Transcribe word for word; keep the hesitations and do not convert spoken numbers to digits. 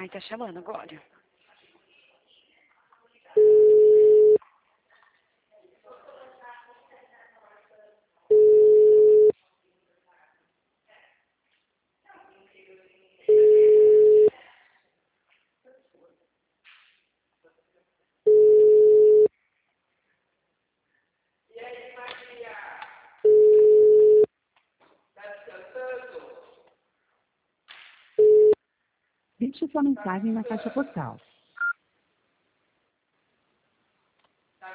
Ai, tá chamando agora. Deixe sua mensagem na caixa postal.